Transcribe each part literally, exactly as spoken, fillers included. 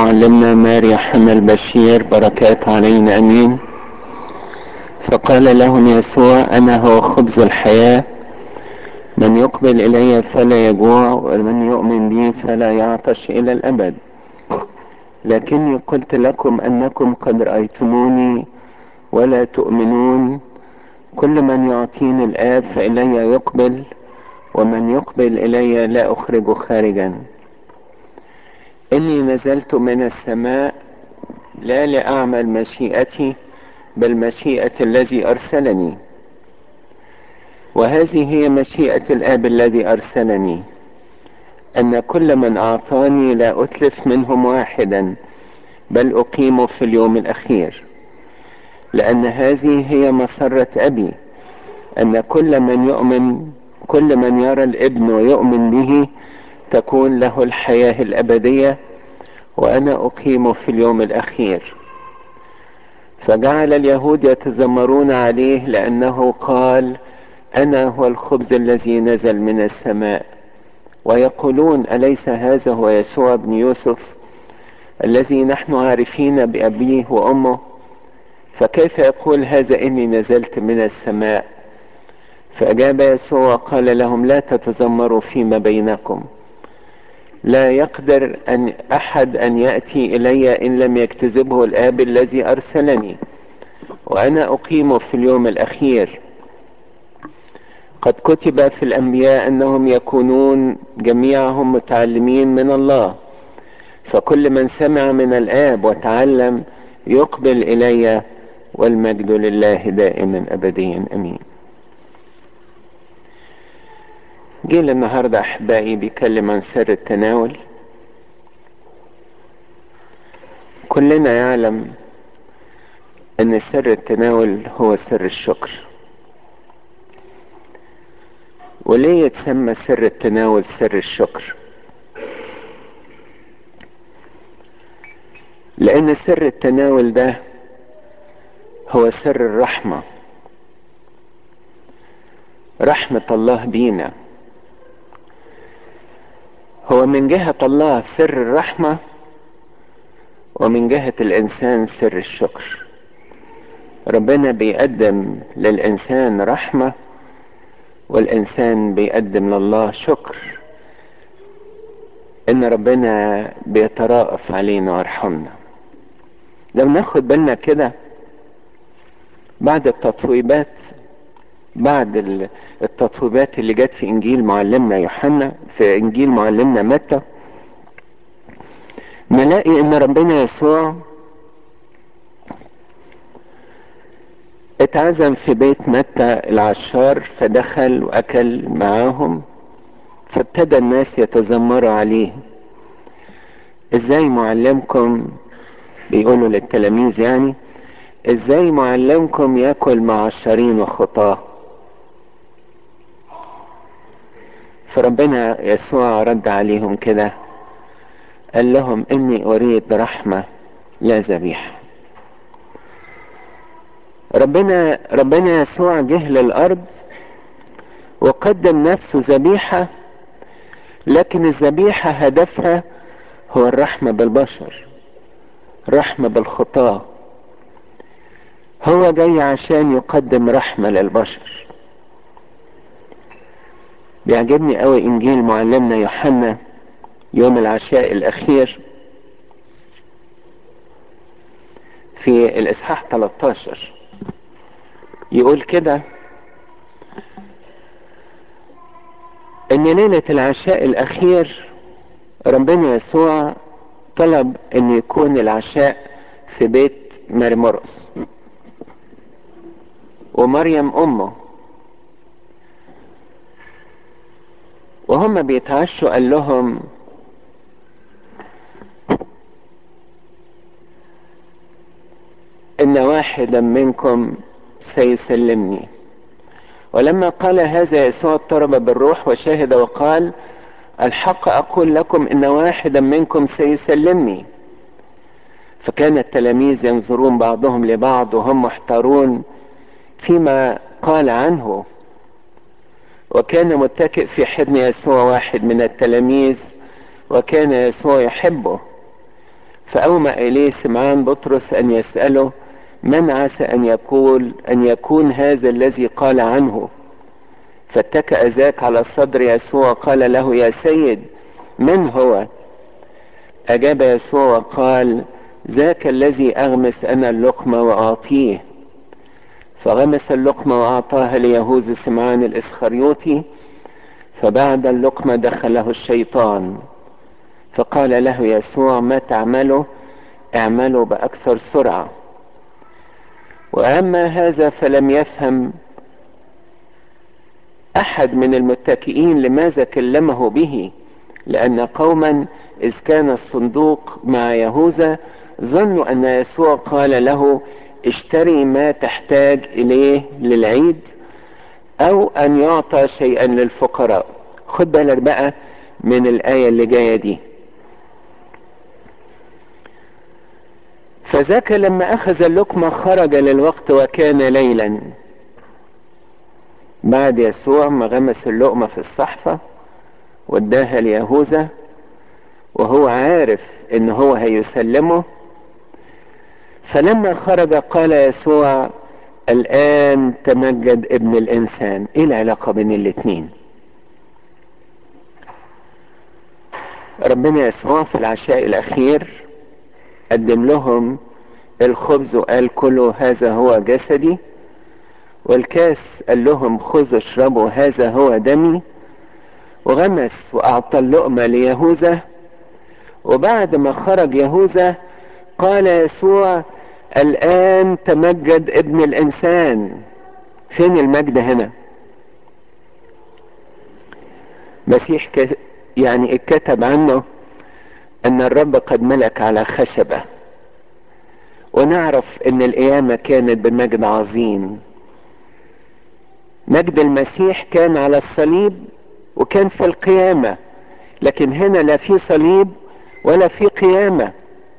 معلمنا ماري يوحنا البشير بركات علينا امين. فقال لهم يسوع: انا هو خبز الحياة، من يقبل الي فلا يجوع، ومن يؤمن بي فلا يعطش الى الابد. لكني قلت لكم انكم قد رأيتموني ولا تؤمنون. كل من يعطيني الآب فإلي يقبل، ومن يقبل إلي لا أخرجه خارجا. إني نزلت من السماء لا لأعمل مشيئتي بل مشيئة الذي أرسلني، وهذه هي مشيئة الآب الذي أرسلني، أن كل من أعطاني لا أتلف منهم واحدا بل أقيمه في اليوم الأخير. لأن هذه هي مسرة أبي، أن كل من يؤمن كل من يرى الابن ويؤمن به تكون له الحياة الأبدية، وأنا أقيمه في اليوم الأخير. فجعل اليهود يتذمرون عليه لأنه قال: أنا هو الخبز الذي نزل من السماء، ويقولون: أليس هذا هو يسوع بن يوسف الذي نحن عارفين بأبيه وأمه؟ فكيف يقول هذا إني نزلت من السماء؟ فأجاب يسوع وقال لهم: لا تتذمروا فيما بينكم. لا يقدر أن أحد أن يأتي إلي إن لم يجتذبه الآب الذي أرسلني، وأنا أقيمه في اليوم الأخير. قد كتب في الأنبياء أنهم يكونون جميعهم متعلمين من الله، فكل من سمع من الآب وتعلم يقبل إلي، والمجد لله دائما أبديا أمين. جيل النهاردة أحبائي بيكلم عن سر التناول. كلنا يعلم أن سر التناول هو سر الشكر. وليه يتسمى سر التناول سر الشكر؟ لأن سر التناول ده هو سر الرحمة، رحمة الله بينا. هو من جهة الله سر الرحمة، ومن جهة الإنسان سر الشكر. ربنا بيقدم للإنسان رحمة، والإنسان بيقدم لله شكر إن ربنا بيترأف علينا ويرحمنا. لو ناخد بالنا كده، بعد التطويبات بعد التطويبات اللي جت في إنجيل معلمنا يوحنا في إنجيل معلمنا متى، نلاقي إن ربنا يسوع اتعزم في بيت متى العشار، فدخل وأكل معاهم. فابتدى الناس يتذمروا عليه: ازاي معلمكم، بيقولوا للتلاميذ يعني، ازاي معلمكم ياكل مع عشارين وخطاه؟ فربنا يسوع رد عليهم كده، قال لهم: اني اريد رحمة لا ذبيحة. ربنا ربنا يسوع جه للارض وقدم نفسه ذبيحة، لكن الذبيحة هدفها هو الرحمة بالبشر، رحمة بالخطاة. هو جاي عشان يقدم رحمة للبشر. بيعجبني قوي انجيل معلمنا يوحنا يوم العشاء الاخير في الاصحاح ثلاثة عشر. يقول كده ان ليلة العشاء الاخير ربنا يسوع طلب ان يكون العشاء في بيت ماري مرقس ومريم امه. وهم بيتعشوا قال لهم: ان واحدا منكم سيسلمني. ولما قال هذا يسوع اضطرب بالروح وشاهد وقال: الحق اقول لكم ان واحدا منكم سيسلمني. فكان التلاميذ ينظرون بعضهم لبعض وهم محتارون فيما قال عنه. وكان متكئ في حضن يسوع واحد من التلاميذ، وكان يسوع يحبه، فأومأ إليه سمعان بطرس أن يسأله: من عسى أن يقول أن يكون هذا الذي قال عنه؟ فاتكأ ذاك على صدر يسوع وقال له: يا سيد، من هو؟ أجاب يسوع وقال: ذاك الذي أغمس أنا اللقمة وأعطيه. فغمس اللقمة وأعطاها ليهوذا سمعان الإسخريوطي. فبعد اللقمة دخله الشيطان. فقال له يسوع: ما تعمله اعمله بأكثر سرعة. وأما هذا فلم يفهم أحد من المتكئين لماذا كلمه به، لأن قوما إذ كان الصندوق مع يهوذا ظنوا أن يسوع قال له: اشتري ما تحتاج إليه للعيد، أو أن يعطى شيئا للفقراء. خد بالك بقى من الآية اللي جاية دي. فذاك لما أخذ اللقمة خرج للوقت وكان ليلا. بعد يسوع ما غمس اللقمة في الصحفة واداها ليهوذا وهو عارف ان هو هيسلمه، فلما خرج قال يسوع: الآن تمجد ابن الإنسان. ايه العلاقة بين الاتنين؟ ربنا يسوع في العشاء الأخير قدم لهم الخبز وقال: كلوا هذا هو جسدي، والكاس قال لهم: خذوا اشربوا هذا هو دمي. وغمس وأعطى اللقمة ليهوذا. وبعد ما خرج يهوذا قال يسوع: الآن تمجد ابن الإنسان. فين المجد هنا؟ مسيح ك... يعني اتكتب عنه أن الرب قد ملك على خشبة، ونعرف أن القيامة كانت بمجد عظيم. مجد المسيح كان على الصليب وكان في القيامة، لكن هنا لا في صليب ولا في قيامة.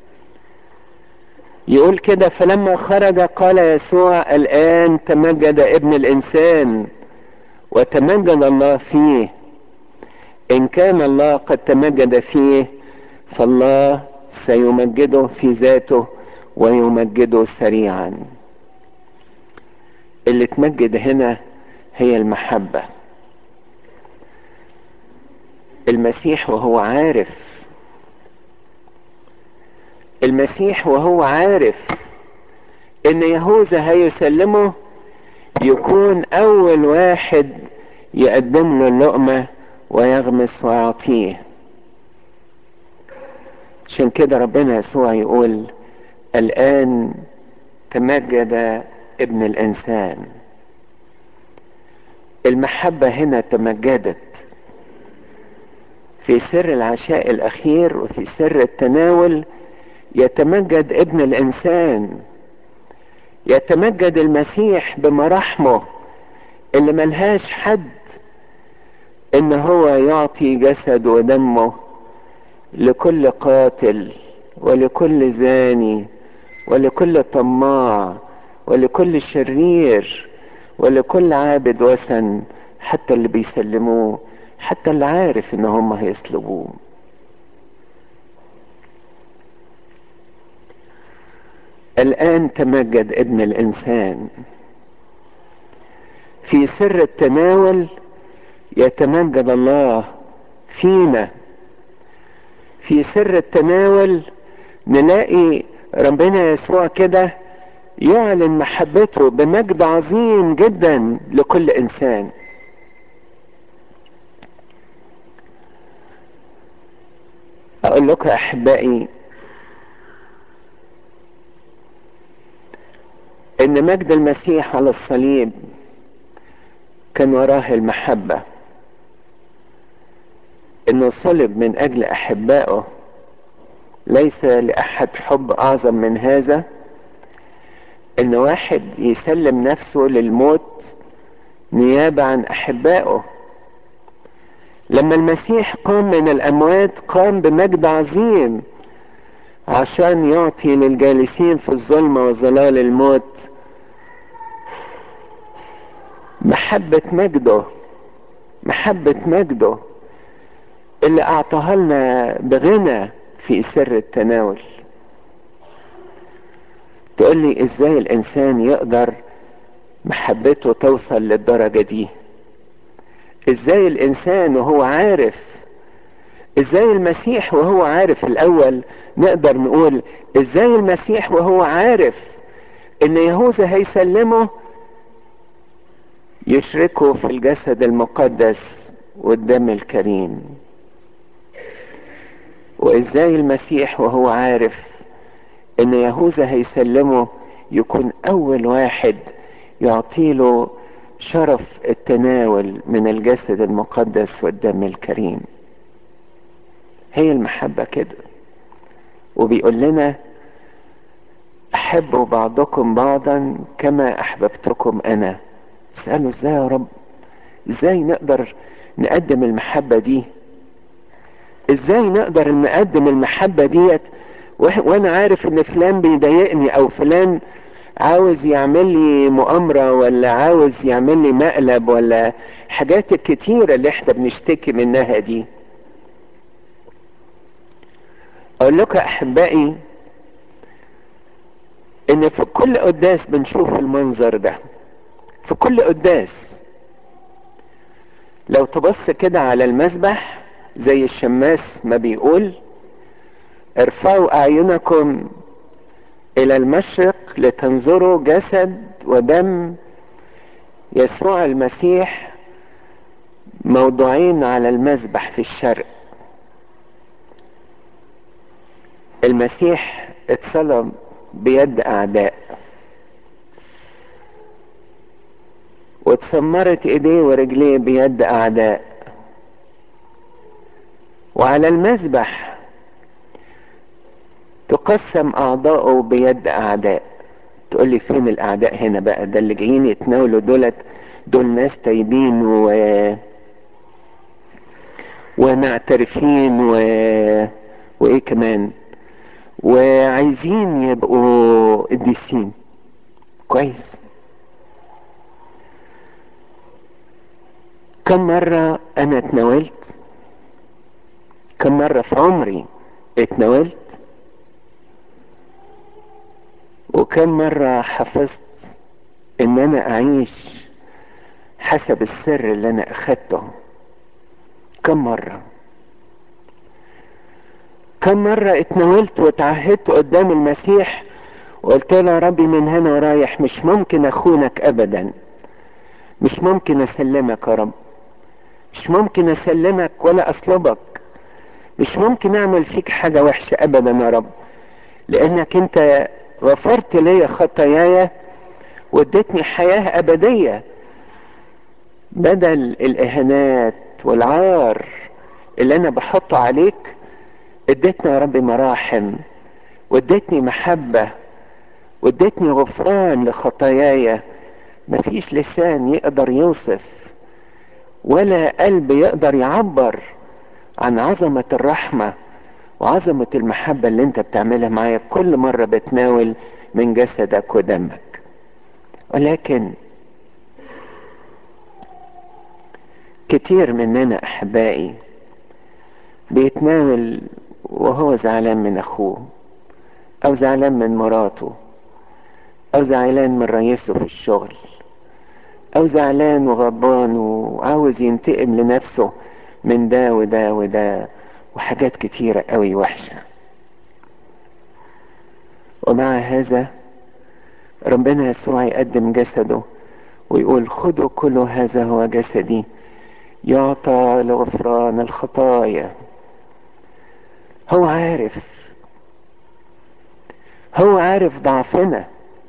يقول كده: فلما خرج قال يسوع: الآن تمجد ابن الإنسان وتمجد الله فيه. إن كان الله قد تمجد فيه فالله سيمجده في ذاته ويمجده سريعا. اللي تمجد هنا هي المحبة. المسيح وهو عارف المسيح وهو عارف ان يهوذا هيسلمه، يكون اول واحد يقدم له اللقمة ويغمس ويعطيه. عشان كده ربنا يسوع يقول: الآن تمجد ابن الإنسان. المحبة هنا تمجدت في سر العشاء الأخير، وفي سر التناول يتمجد ابن الإنسان، يتمجد المسيح بمراحمه اللي ملهاش حد، إن هو يعطي جسد ودمه لكل قاتل ولكل زاني ولكل طماع ولكل شرير ولكل عابد وثن، حتى اللي بيسلموه، حتى اللي عارف ان هم هيسلبوه. الآن تمجد ابن الإنسان. في سر التناول يتمجد الله فينا. في سر التناول نلاقي ربنا يسوع كده يعلن محبته بمجد عظيم جدا لكل إنسان. أقول لكم أحبائي إن مجد المسيح على الصليب كان وراه المحبة، إنه صلب من أجل أحبائه. ليس لأحد حب أعظم من هذا، إن واحد يسلم نفسه للموت نيابة عن أحبائه. لما المسيح قام من الأموات قام بمجد عظيم عشان يعطي للجالسين في الظلمة وظلال الموت محبة مجده، محبة مجده اللي أعطاها لنا بغنى في سر التناول. تقول لي ازاي الانسان يقدر محبته توصل للدرجة دي؟ ازاي الانسان وهو عارف، ازاي المسيح وهو عارف الاول، نقدر نقول ازاي المسيح وهو عارف ان يهوذا هيسلمه يشركه في الجسد المقدس والدم الكريم؟ وازاي المسيح وهو عارف ان يهوذا هيسلمه يكون اول واحد يعطيله شرف التناول من الجسد المقدس والدم الكريم؟ هي المحبة كده. وبيقول لنا احبوا بعضكم بعضا كما احببتكم انا. اسألوا ازاي يا رب، ازاي نقدر نقدم المحبة دي؟ ازاي نقدر نقدم المحبة ديت وانا عارف ان فلان بيضايقني، او فلان عاوز يعمل لي مؤامرة، ولا عاوز يعمل لي مقلب، ولا حاجات الكتيرة اللي احنا بنشتكي منها دي. اقول لكم احبائي ان في كل قداس بنشوف المنظر ده، في كل قداس. لو تبص كده على المسبح زي الشماس ما بيقول: ارفعوا اعينكم الى المشرق لتنظروا جسد ودم يسوع المسيح موضوعين على المسبح في الشرق. المسيح اتصلب بيد اعداء، واتسمرت ايديه ورجليه بيد اعداء، وعلى المسبح تقسم اعضاؤه بيد اعداء. تقول لي فين الاعداء هنا بقى؟ ده اللي جايين يتناولوا دولت دول ناس طيبين و... ومعترفين و... وايه كمان، وعايزين يبقوا قديسين. كويس. كم مرة انا اتناولت، كم مرة في عمري اتناولت، وكم مرة حفظت ان انا اعيش حسب السر اللي انا اخدته؟ كم مرة كم مرة اتناولت وتعهدت قدام المسيح وقلت له: يا ربي من هنا ورايح مش ممكن اخونك ابدا، مش ممكن اسلمك يا رب، مش ممكن اسلمك ولا اصلبك، مش ممكن اعمل فيك حاجة وحشة ابدا يا رب، لانك انت غفرت لي خطاياي واديتني حياة ابدية بدل الاهانات والعار اللي انا بحطه عليك. اديتني يا رب مراحم، واديتني محبة، واديتني غفران لخطاياي. مفيش لسان يقدر يوصف ولا قلب يقدر يعبر عن عظمة الرحمة وعظمة المحبة اللي انت بتعملها معايا كل مرة بتناول من جسدك ودمك. ولكن كتير مننا احبائي بيتناول وهو زعلان من اخوه، او زعلان من مراته، او زعلان من رئيسه في الشغل، او زعلان وغضبان وعاوز ينتقم لنفسه من ده وده وده وحاجات كتيرة قوي وحشة. ومع هذا ربنا يسوع يقدم جسده ويقول: خذوا كل هذا هو جسدي يعطى لغفران الخطايا. هو عارف، هو عارف ضعفنا،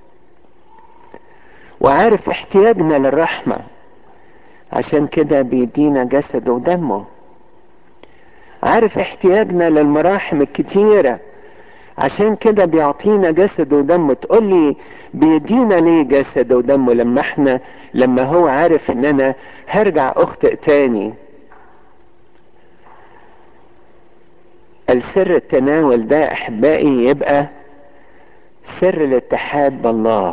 وعارف احتياجنا للرحمة، عشان كده بيدينا جسده ودمه. عارف احتياجنا للمراحم الكتيرة، عشان كده بيعطينا جسد ودم. تقول لي بيدينا ليه جسد ودم لما احنا لما هو عارف ان انا هرجع اخطئ تاني؟ السر التناول ده احبائي يبقى سر الاتحاد بالله.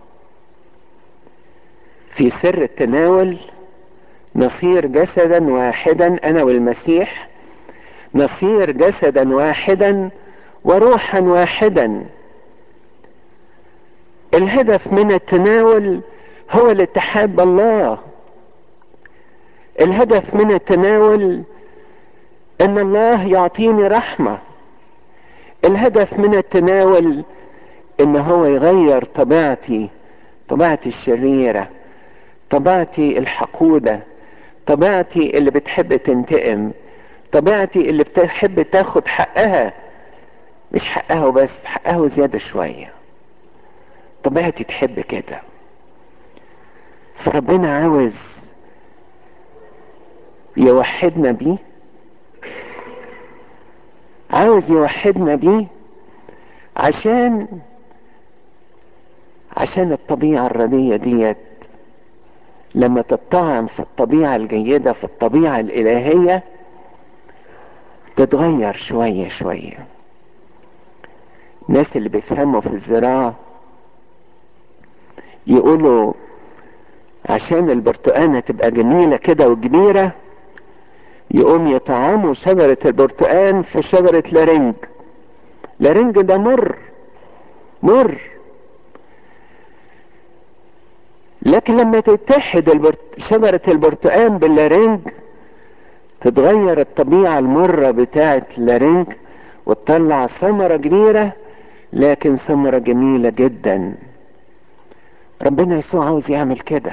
في سر التناول نصير جسدا واحدا، انا والمسيح نصير جسدا واحدا وروحا واحدا. الهدف من التناول هو الاتحاد بالله. الهدف من التناول ان الله يعطيني رحمة. الهدف من التناول ان هو يغير طبيعتي، طبيعتي الشريرة، طبيعتي الحقودة، طبيعتي اللي بتحب تنتقم، طبيعتي اللي بتحب تاخد حقها، مش حقها وبس، حقها وزيادة شوية. طبيعتي تحب كده. فربنا عاوز يوحدنا بيه، عاوز يوحدنا بيه عشان عشان الطبيعة الردية ديت لما تتطعم في الطبيعة الجيدة، في الطبيعة الإلهية، تتغير شوية شوية. الناس اللي بيفهموا في الزراعة يقولوا عشان البرتقانة تبقى جميلة كده وكبيرة، يقوم يطعموا شجرة البرتقان في شجرة لارنج. لارنج ده مر مر، لكن لما تتحد البرت... شجرة البرتقان باللارنج، تتغير الطبيعة المرة بتاعت اللارنج وتطلع ثمرة كبيرة، لكن ثمرة جميلة جدا. ربنا يسوع عاوز يعمل كده.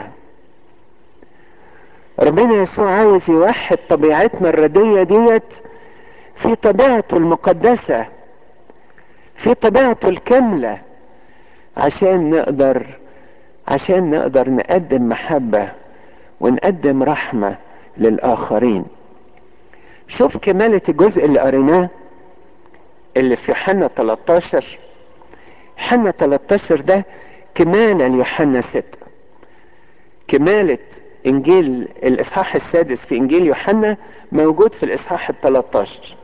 ربنا يسوع عاوز يوحد طبيعتنا الردية ديت في طبيعته المقدسة، في طبيعته الكاملة، عشان نقدر عشان نقدر نقدم محبة ونقدم رحمة للآخرين. شوف كمالة الجزء اللي قريناه اللي في يوحنا تلتاشر. يوحنا تلتاشر ده كمالة ليوحنا ستة. كمالة انجيل الاصحاح السادس في انجيل يوحنا موجود في الاصحاح التلتاشر.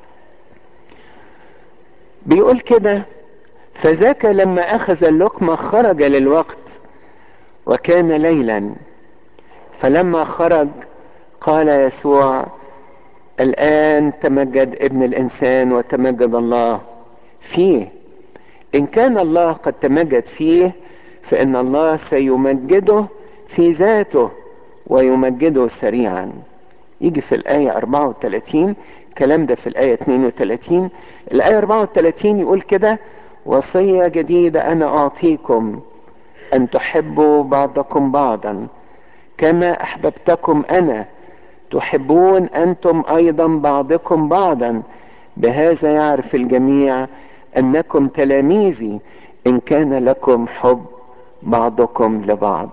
بيقول كده: فذاك لما اخذ اللقمة خرج للوقت وكان ليلا، فلما خرج قال يسوع: الآن تمجد ابن الإنسان وتمجد الله فيه. إن كان الله قد تمجد فيه، فإن الله سيمجده في ذاته ويمجده سريعا. يجي في الآية أربعة وثلاثين، كلام ده في الآية اثنين وثلاثين. الآية أربعة وثلاثين يقول كده: وصية جديدة أنا أعطيكم، أن تحبوا بعضكم بعضا كما أحببتكم أنا، تحبون أنتم أيضا بعضكم بعضا، بهذا يعرف الجميع أنكم تلاميذي، إن كان لكم حب بعضكم لبعض.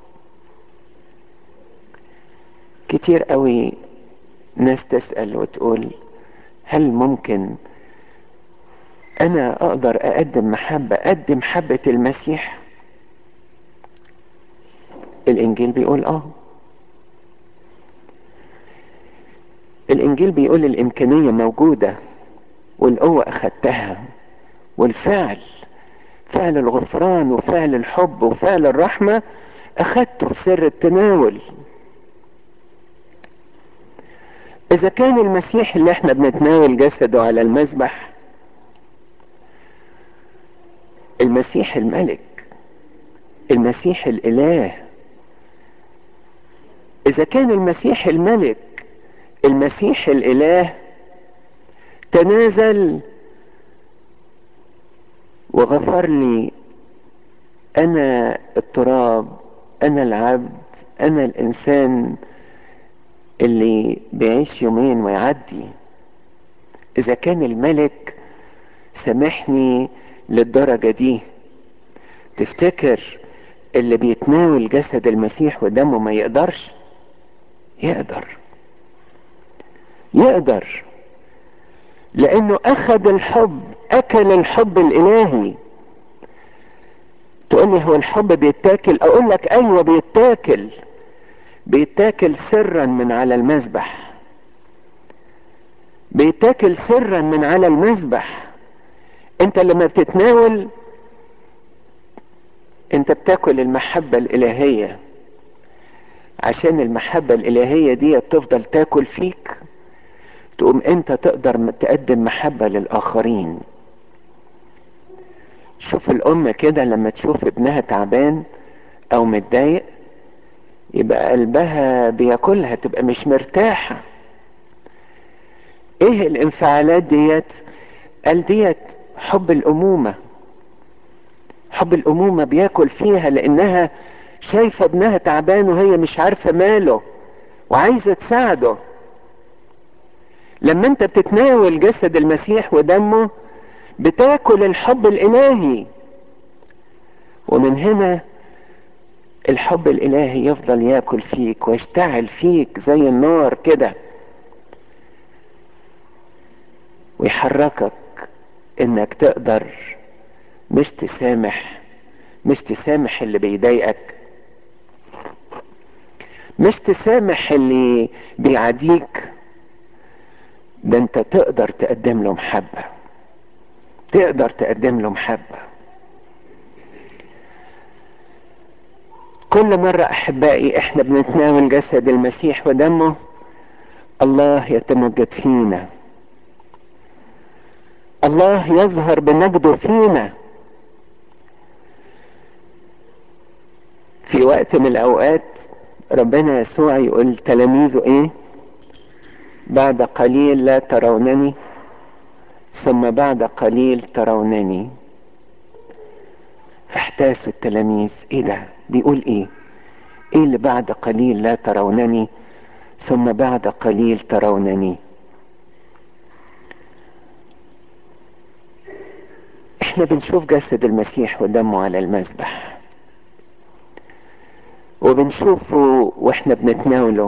كتير قوي ناس تسأل وتقول: هل ممكن أنا أقدر أقدم محبة أقدم محبة المسيح؟ الإنجيل بيقول آه الإنجيل بيقول الإمكانية موجودة والقوة أخدتها، والفعل، فعل الغفران وفعل الحب وفعل الرحمة أخدته في سر التناول. إذا كان المسيح اللي احنا بنتناول جسده على المذبح، المسيح الملك، المسيح الإله، إذا كان المسيح الملك، المسيح الإله تنازل وغفر لي، أنا التراب، أنا العبد، أنا الإنسان اللي بيعيش يومين ويعدي، إذا كان الملك سامحني للدرجة دي، تفتكر اللي بيتناول جسد المسيح ودمه ما يقدرش؟ يقدر يقدر لأنه أخذ الحب، أكل الحب الإلهي. تقول لي هو الحب بيتاكل؟ أقول لك أيوة بيتاكل، بيتاكل سرا من على المذبح، بيتاكل سرا من على المذبح. انت لما بتتناول انت بتاكل المحبة الإلهية، عشان المحبة الإلهية دي تفضل تاكل فيك، تقوم انت تقدر تقدم محبة للآخرين. شوف الام كده لما تشوف ابنها تعبان او متضايق يبقى قلبها بياكلها، تبقى مش مرتاحة. ايه الانفعالات ديت؟ قال ديت حب الامومة. حب الامومة بياكل فيها، لانها شايفة ابنها تعبان وهي مش عارفة ماله وعايزة تساعده. لما انت بتتناول جسد المسيح ودمه بتاكل الحب الالهي، ومن هنا الحب الالهي يفضل ياكل فيك ويشتعل فيك زي النار كده، ويحركك انك تقدر مش تسامح مش تسامح اللي بيضايقك، مش تسامح اللي بيعاديك، ده انت تقدر تقدم له محبة، تقدر تقدم له محبة. كل مرة احبائي احنا بنتناول جسد المسيح ودمه الله يتمجد فينا، الله يظهر بمجده فينا. في وقت من الاوقات ربنا يسوع يقول تلاميذه ايه؟ بعد قليل لا ترونني ثم بعد قليل ترونني. فاحتاسوا التلاميذ، ايه ده؟ بيقول ايه؟ ايه اللي بعد قليل لا ترونني ثم بعد قليل ترونني؟ احنا بنشوف جسد المسيح ودمه على المذبح، وبنشوفه واحنا بنتناوله،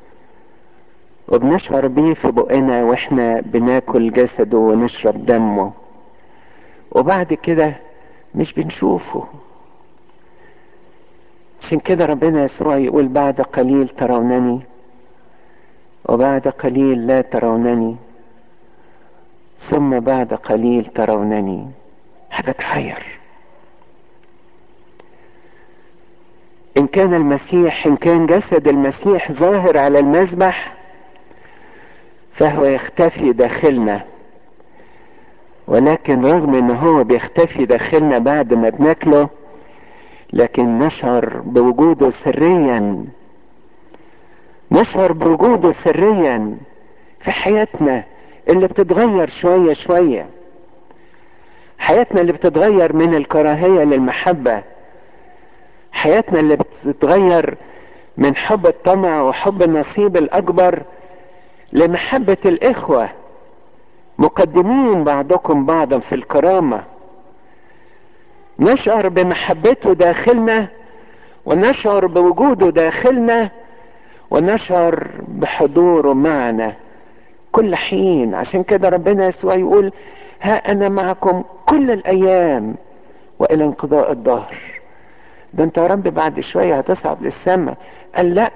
وبنشعر بيه في بقنا واحنا بناكل جسده ونشرب دمه، وبعد كده مش بنشوفه. عشان كده ربنا يسوع يقول بعد قليل ترونني وبعد قليل لا ترونني ثم بعد قليل ترونني. حاجة تحير. ان كان المسيح ان كان جسد المسيح ظاهر على المذبح فهو يختفي داخلنا، ولكن رغم ان هو بيختفي داخلنا بعد ما بناكله لكن نشعر بوجوده سريا، نشعر بوجوده سريا في حياتنا اللي بتتغير شوية شوية، حياتنا اللي بتتغير من الكراهية للمحبة، حياتنا اللي بتتغير من حب الطمع وحب النصيب الأكبر لمحبة الإخوة مقدمين بعضكم بعضا في الكرامة. نشعر بمحبته داخلنا ونشعر بوجوده داخلنا ونشعر بحضوره معنا كل حين. عشان كده ربنا يسوع يقول ها أنا معكم كل الأيام وإلى انقضاء الدهر. ده انت يا رب بعد شوية هتصعد للسماء. قال لا،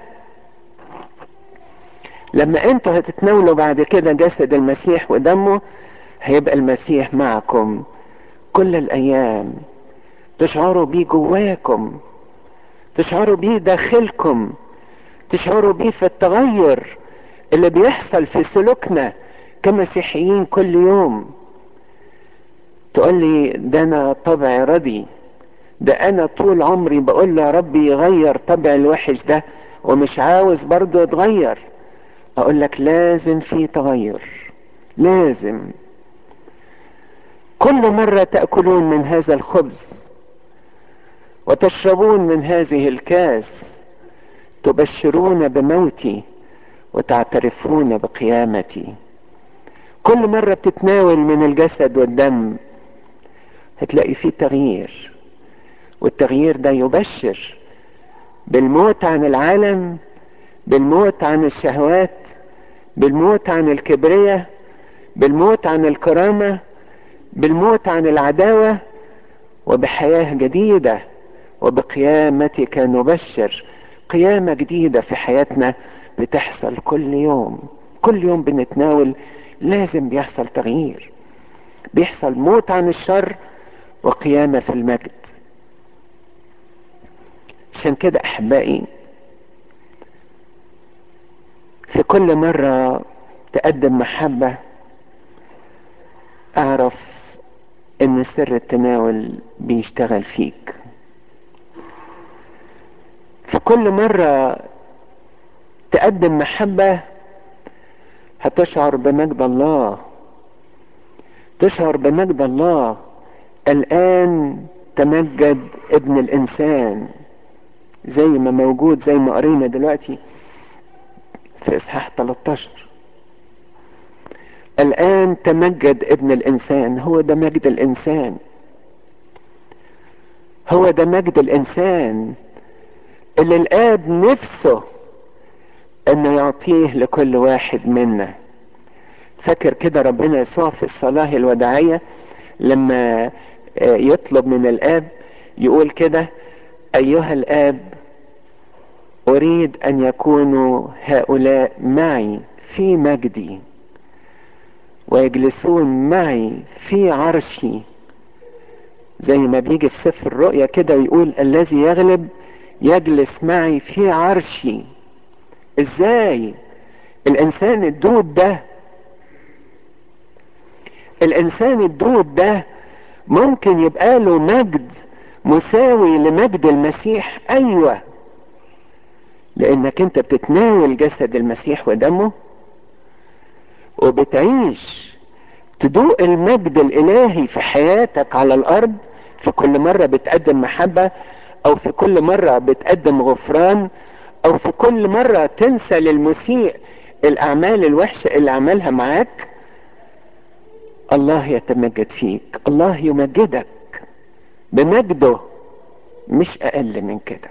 لما انتوا هتتناولوا بعد كده جسد المسيح ودمه هيبقى المسيح معكم كل الأيام، تشعروا بيه جواكم، تشعروا بيه داخلكم، تشعروا بيه في التغير اللي بيحصل في سلوكنا كمسيحيين كل يوم. تقول لي ده انا طبعي ردي، ده انا طول عمري بقول له يا ربي يغير طبع الوحش ده ومش عاوز برضه يتغير. اقول لك لازم في تغير، لازم. كل مرة تأكلون من هذا الخبز وتشربون من هذه الكاس تبشرون بموتي وتعترفون بقيامتي. كل مرة بتتناول من الجسد والدم هتلاقي فيه تغيير، والتغيير ده يبشر بالموت عن العالم، بالموت عن الشهوات، بالموت عن الكبرياء، بالموت عن الكرامة، بالموت عن العداوة، وبحياة جديدة وبقيامتك نبشر. قيامة جديدة في حياتنا بتحصل كل يوم، كل يوم بنتناول لازم بيحصل تغيير، بيحصل موت عن الشر وقيامة في المجد. عشان كده احبائي في كل مرة تقدم محبة اعرف ان سر التناول بيشتغل فيك. في كل مرة تقدم محبة هتشعر بمجد الله، تشعر بمجد الله. الآن تمجد ابن الإنسان، زي ما موجود، زي ما قرينا دلوقتي في إصحاح ثلاثة عشر. الآن تمجد ابن الإنسان. هو ده مجد الإنسان، هو ده مجد الإنسان اللي الآب نفسه أنه يعطيه لكل واحد منا. فاكر كده ربنا يسوع في الصلاة الوداعية لما يطلب من الآب يقول كده: أيها الآب، أريد أن يكونوا هؤلاء معي في مجدي ويجلسون معي في عرشي. زي ما بيجي في سفر الرؤيا كده ويقول: الذي يغلب يجلس معي في عرشي. ازاي الانسان الدود ده، الانسان الدود ده ممكن يبقى له مجد مساوي لمجد المسيح؟ ايوه، لانك انت بتتناول جسد المسيح ودمه وبتعيش تدوق المجد الالهي في حياتك على الارض. في كل مرة بتقدم محبة، او في كل مرة بتقدم غفران، او في كل مرة تنسى للمسيء الاعمال الوحشة اللي عملها معاك، الله يتمجد فيك، الله يمجدك بمجده، مش اقل من كده.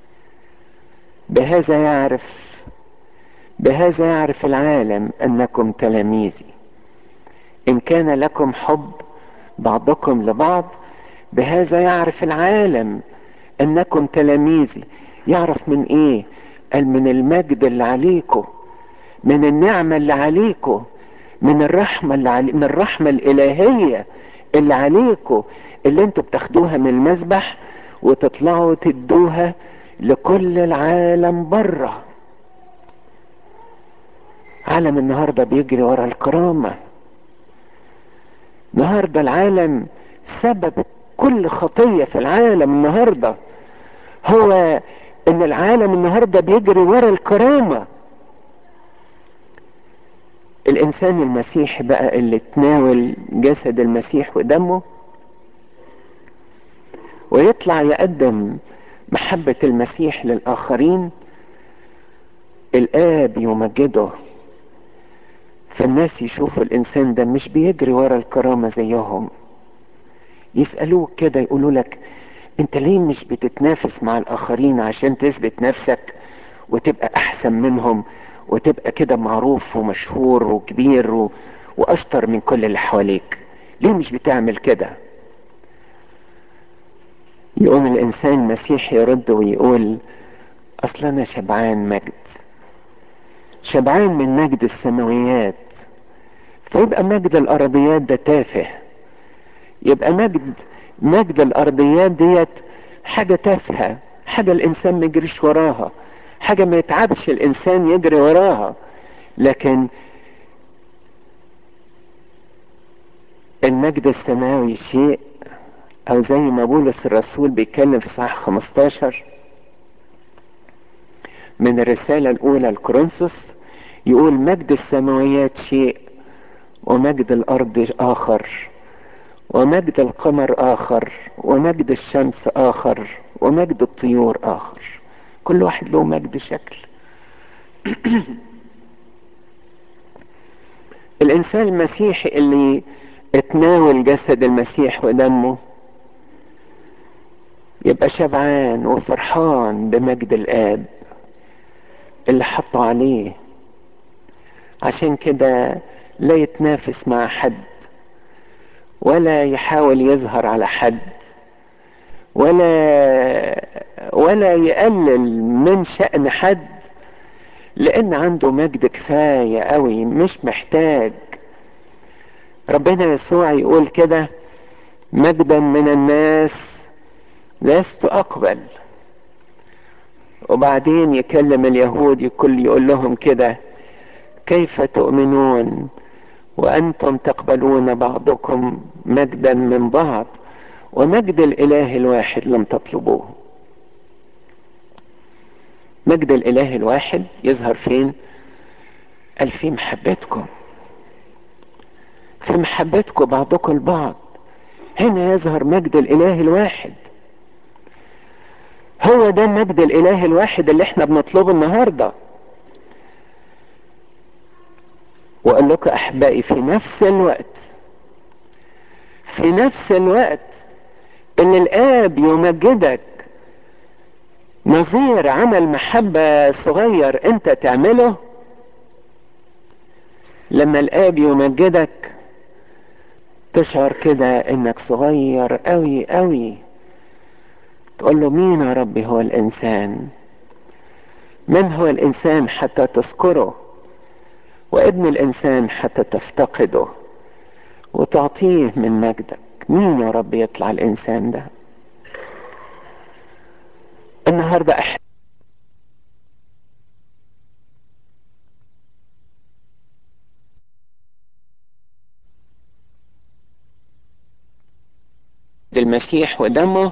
بهذا يعرف بهذا يعرف العالم انكم تلاميذي، ان كان لكم حب بعضكم لبعض. بهذا يعرف العالم انكم تلاميذي. يعرف من ايه؟ قال: من المجد اللي عليكم، من النعمة اللي عليكم، من الرحمة اللي علي... من الرحمة الالهية اللي عليكم، اللي انتوا بتاخدوها من المسبح وتطلعوا تدوها لكل العالم بره. عالم النهاردة بيجري ورا الكرامة. النهاردة العالم سبب كل خطية في العالم النهاردة هو ان العالم النهاردة بيجري ورا الكرامة. الانسان المسيحي بقى اللي تناول جسد المسيح ودمه ويطلع يقدم محبة المسيح للآخرين، الآب يمجده. فالناس يشوفوا الإنسان ده مش بيجري ورا الكرامة زيهم، يسألوك كده يقولوا لك: انت ليه مش بتتنافس مع الآخرين عشان تثبت نفسك وتبقى أحسن منهم وتبقى كده معروف ومشهور وكبير و... وأشطر من كل اللي حواليك؟ ليه مش بتعمل كده؟ يقوم الإنسان المسيحي يرد ويقول: أصل أنا شبعان مجد، شبعان من مجد السماويات. فيبقى مجد الأرضيات ده تافه، يبقى مجد مجد الأرضيات ديت حاجة تافهة، حاجة الإنسان ما يجريش وراها، حاجة ما يتعبش الإنسان يجري وراها. لكن المجد السماوي شيء، أو زي ما بولس الرسول بيتكلم في صحاح خمستاشر من الرسالة الأولى لكورنثوس، يقول: مجد السماويات شيء، ومجد الأرض آخر، ومجد القمر آخر، ومجد الشمس آخر، ومجد الطيور آخر. كل واحد له مجد شكل. الإنسان المسيحي اللي اتناول جسد المسيح ودمه يبقى شبعان وفرحان بمجد الآب اللي حطه عليه. عشان كده لا يتنافس مع حد، ولا يحاول يظهر على حد، ولا ولا يقلل من شأن حد، لأن عنده مجد كفاية قوي، مش محتاج. ربنا يسوع يقول كده: مجدا من الناس لست أقبل. وبعدين يكلم اليهود، كل يقول لهم كده: كيف تؤمنون وأنتم تقبلون بعضكم مجدا من بعض ومجد الإله الواحد لم تطلبوه. مجد الإله الواحد يظهر فين؟ قال في محبتكم، في محبتكم بعضكم البعض. هنا يظهر مجد الإله الواحد. هو ده مجد الإله الواحد اللي احنا بنطلبه النهارده. وقال لكم أحبائي في نفس الوقت، في نفس الوقت ان الآب يمجدك نظير عمل محبة صغير انت تعمله. لما الآب يمجدك تشعر كده انك صغير قوي قوي، تقول له مين يا ربي هو الانسان؟ من هو الانسان حتى تذكره، وابن الانسان حتى تفتقده وتعطيه من مجدك؟ مين يا رب يطلع الانسان ده؟ النهارده احد المسيح ودمه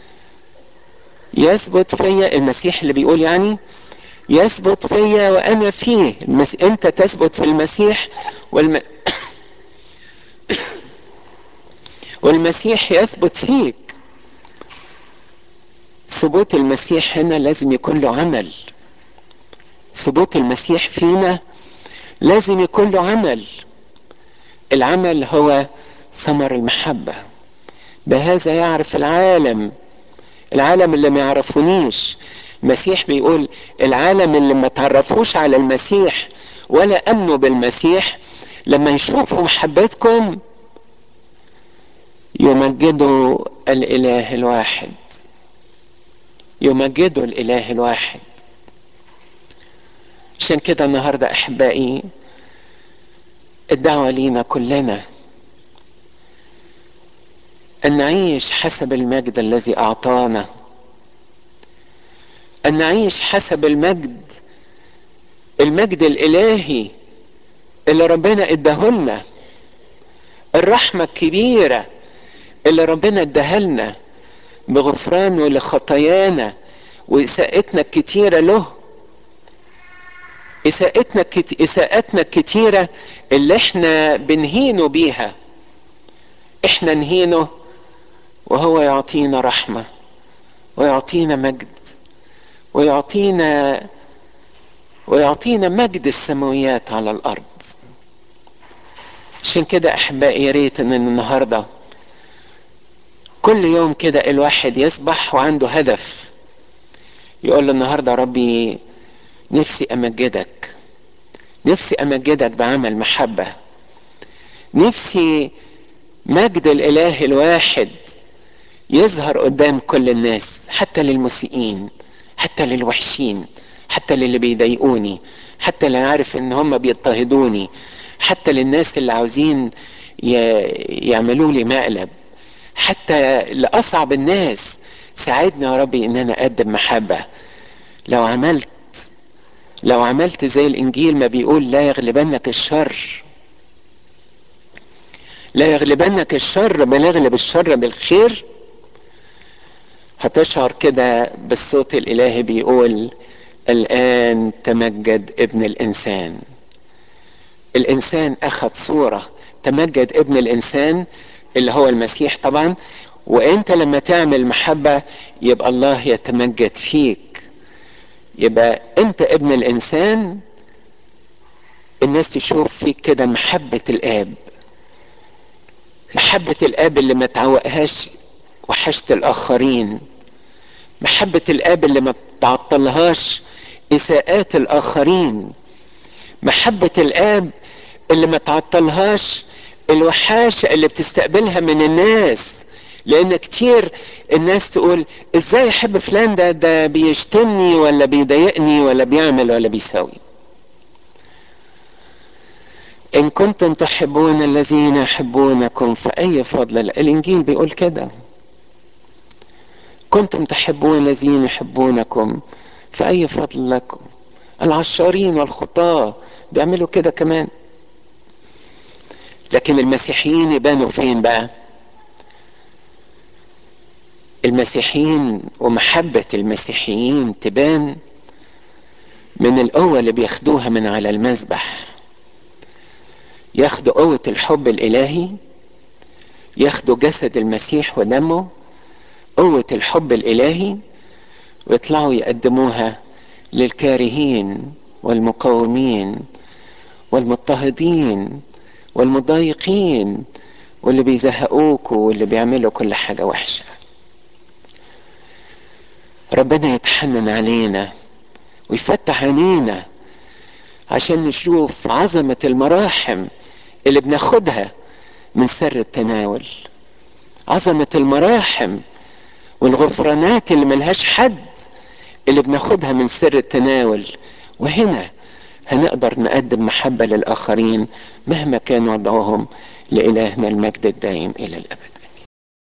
يثبت فيا، المسيح اللي بيقول يعني يثبت فيا وانا فيه. المس... انت تثبت في المسيح والم... والمسيح يثبت فيك. ثبوت المسيح هنا لازم يكون له عمل. ثبوت المسيح فينا لازم يكون له عمل. العمل هو ثمر المحبة. بهذا يعرف العالم، العالم اللي ما يعرفونيش. المسيح بيقول العالم اللي ما تعرفوش على المسيح ولا امنوا بالمسيح لما يشوفوا محبتكم يمجدوا الاله الواحد، يمجدوا الاله الواحد. عشان كده النهارده احبائي الدعوة لينا كلنا ان نعيش حسب المجد الذي اعطانا، ان نعيش حسب المجد، المجد الالهي اللي ربنا اداهولنا، الرحمة الكبيرة اللي ربنا اداهالنا بغفرانه لخطايانا وإساءتنا الكتيرة له. إساءتنا الكت... إساءتنا الكتيرة اللي احنا بنهينه بيها، احنا نهينه وهو يعطينا رحمة ويعطينا مجد ويعطينا ويعطينا مجد السماويات على الأرض. عشان كده أحبائي يا ريت إن النهارده كل يوم كده الواحد يصبح وعنده هدف، يقول له النهارده ربي نفسي أمجدك، نفسي أمجدك بعمل محبة، نفسي مجد الإله الواحد يظهر قدام كل الناس، حتى للمسيئين، حتى للوحشين، حتى للي بيضايقوني، حتى اللي عارف ان هم بيضطهدوني، حتى للناس اللي عاوزين يعملوا لي مقلب، حتى لأصعب الناس. ساعدني يا ربي ان انا اقدم محبة. لو عملت لو عملت زي الانجيل ما بيقول لا يغلبنك الشر، لا يغلبنك الشر بل يغلب الشر بالخير، هتشعر كده بالصوت الالهي بيقول الان تمجد ابن الانسان. الانسان اخذ صورة، تمجد ابن الانسان اللي هو المسيح طبعا. وانت لما تعمل محبة يبقى الله يتمجد فيك، يبقى انت ابن الانسان. الناس تشوف فيك كده محبة الاب، محبة الاب اللي ما تعوقهاش وحشت الاخرين، محبة الاب اللي ما تعطلهاش اساءات الاخرين، محبة الاب اللي ما تعطلهاش الوحاشة اللي بتستقبلها من الناس. لان كتير الناس تقول ازاي احب فلان ده ده بيشتمني ولا بيضايقني ولا بيعمل ولا بيسوي. ان كنتم تحبون الذين يحبونكم فاي فضل. الانجيل بيقول كده، كنتم تحبون الذين يحبونكم فاي فضل لكم. العشارين والخطاة بيعملوا كده كمان. لكن المسيحيين يبانوا فين بقى؟ المسيحيين ومحبة المسيحيين تبان من القوة اللي بياخدوها من على المذبح. ياخدوا قوة الحب الإلهي، ياخدوا جسد المسيح ودمه، قوة الحب الإلهي، ويطلعوا يقدموها للكارهين والمقاومين والمضطهدين والمضايقين واللي بيزهقوكوا واللي بيعملوا كل حاجة وحشة. ربنا يتحنن علينا ويفتح عينينا عشان نشوف عظمة المراحم اللي بناخدها من سر التناول، عظمة المراحم والغفرانات اللي ملهاش حد اللي بناخدها من سر التناول. وهنا هنقدر نقدم محبة للآخرين مهما كان وضعهم. لإلهنا المجد الدائم إلى الأبد.